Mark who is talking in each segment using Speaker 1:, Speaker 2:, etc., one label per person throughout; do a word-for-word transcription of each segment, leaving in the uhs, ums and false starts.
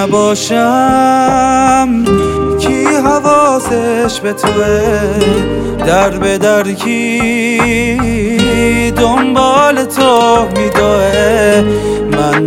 Speaker 1: نباشم کی حواسش به توه، در به در کی دنبال تو میدوه. من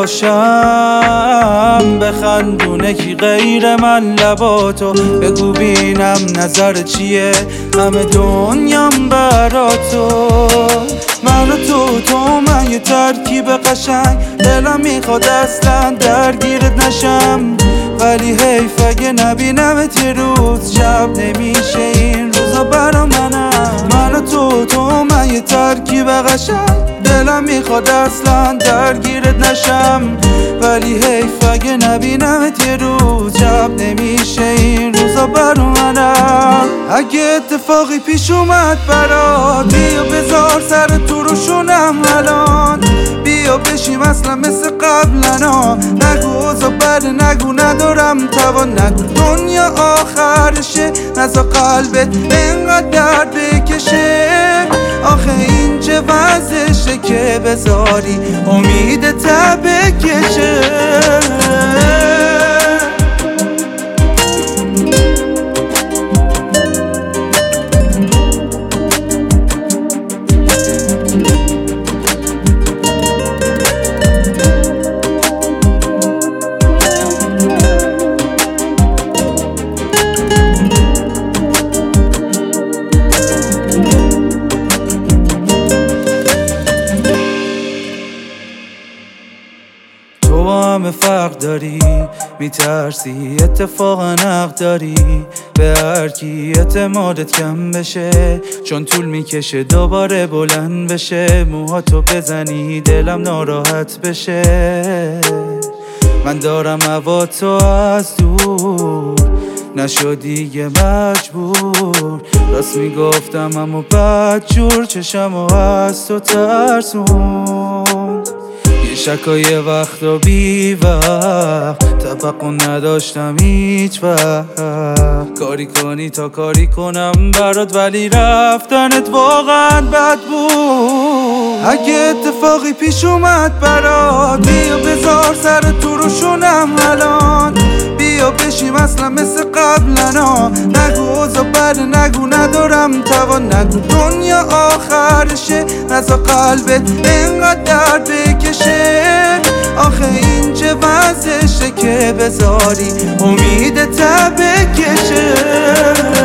Speaker 1: نباشم بخندونه کی غیر من لباتو، بگو بینم نظر چیه همه دنیام برا تو. من و تو تو من یه ترکیب قشنگ، دلم میخواد اصلا درگیرت نشم، ولی حیف اگه نبینمت یه روز، شب نمیشه این روزا برا منم. من و تو تو من یه ترکیب قشنگ، دلم میخواد اصلا درگیرت نشم، ولی حیف اگه نبینمت یه روز، شب نمیشه این روزا برا منم. اگه اتفاقی پیش اومد برات، بیا بذار سر تو روشونم الان، بیا بشیم اصلا مثل قبلنا. نگو اوزا بده، نگو ندارم توان، نگو دنیا آخرشه، نزا قلبت انقدر درد بکشه. آخه این چه وضعشه که بذاری امید تب بکشه. همه فرق داری، میترسی اتفاقا حق داری، به هر کی اعتمادت کم بشه، چون طول میکشه دوباره بلند بشه. موهاتو بزنی دلم ناراحت بشه، من دارم هوا تو از دور، نشو دیگه مجبور. راست میگفتم اما بد جور، چشمو از تو ترسوند. یه شکای وقت و بی وقت، توقع نداشتم هیچ وقت کاری کنی تا کاری کنم برات، ولی رفتنت واقعا بد بود. اگه اتفاقی پیش اومد برات، بیا بذار سر تو روشونم الان، بیا بشیم اصلا مثل قبلنا. نگو اوزا بده، نگو ندارم توان، نگو دنیا آخرشه، نزا قلبت انقدر درد بکشه. آخه این چه وضعشه که بذاری امید تب بکشه.